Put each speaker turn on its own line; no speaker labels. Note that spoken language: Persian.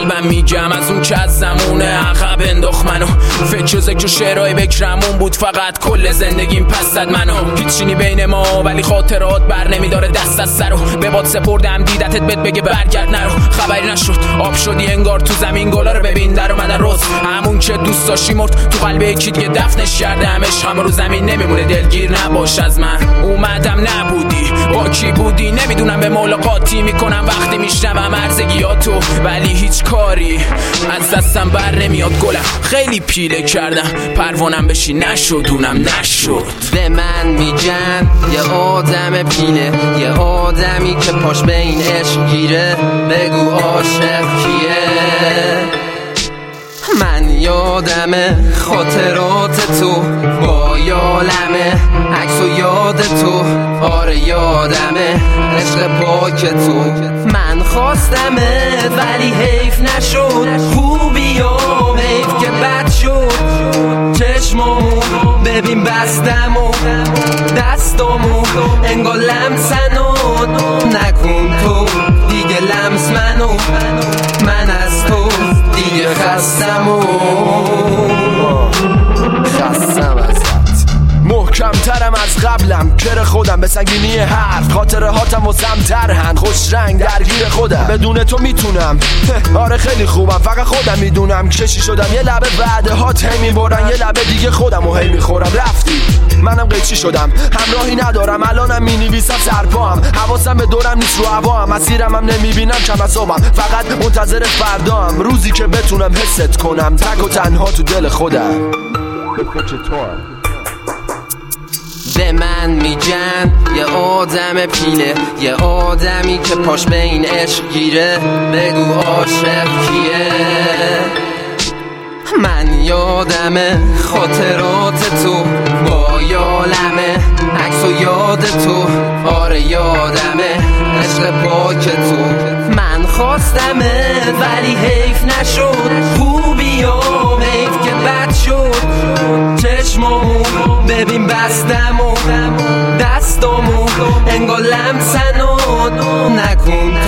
قلبم میگم از اون که از زمونه عقب انداخت منو. فکر و ذکر و شعرهای بکرمون بود فقط کل زندگیم پس زد منو. هیچینی بین ما ولی خاطرات بر نمیداره دست از سرو. به باد سپردم دیدتت بهت بگه برگرد نرو. خبری نشد آب شدی انگار تو زمین. گلا رو ببین در اومدن روز همون که دوست داشتی مرد تو قلب یکی دیگه دفنش کردمش. همه رو زمین نمیمونه دلگیر نباش از من. اومدم نبودی با کی بودی نمیدونم. به ملاقاتی میکنم وقتی میشنوم عرضگیاتو ولی هیچ کاری از دستم بر نمیاد. گلم خیلی پیله کردم پروانم بشی نشد اونم نشد.
به من میگن یه آدم پیله، یه آدمی که پاش به این عشق گیره. بگو عاشق کیه؟ من یادمه خاطرات تو با یالمه، عکس و یاد تو آره یادمه، عشق پاک تو. من خواستمه ولی حیف نشد، خوبی و حیف که بد شد. چشمامو ببین بستم و دستامو انگار لمسنو. نکن تو دیگه لمس منو، من از تو دیگه خستم ازت.
محکمترم از قبلم، کر خودم به سنگینی حرف. خاطره هاتم و سمترهن خوش رنگ درگیر خودم. بدون تو میتونم آره خیلی خوبم، فقط خودم میدونم کشی شدم. یه لبه بعده هات هی میبرن، یه لبه دیگه خودم و هی میخورم. رفتی منم قیچی شدم، همراهی ندارم الانم مینویسم سرپام. حواسم به دورم نیست رو هوام، مسیرم هم نمیبینم کم از صبحم. فقط منتظر فردام، روزی که بتونم حست کنم تک و تنها تو دل خودم.
به من میگن یه آدم پیله، یه آدمی که پاش به این عشق گیره. بگو عاشق کیه؟ من یادمه خاطرات تو با یالمه، عکس و یاد تو آره یادمه، عشق پاک تو. من خواستمه ولی حیف نشد، خوبی و حیف که بد شد. چشمامو ببین بستم و دستامو انگار لمسنو. نکن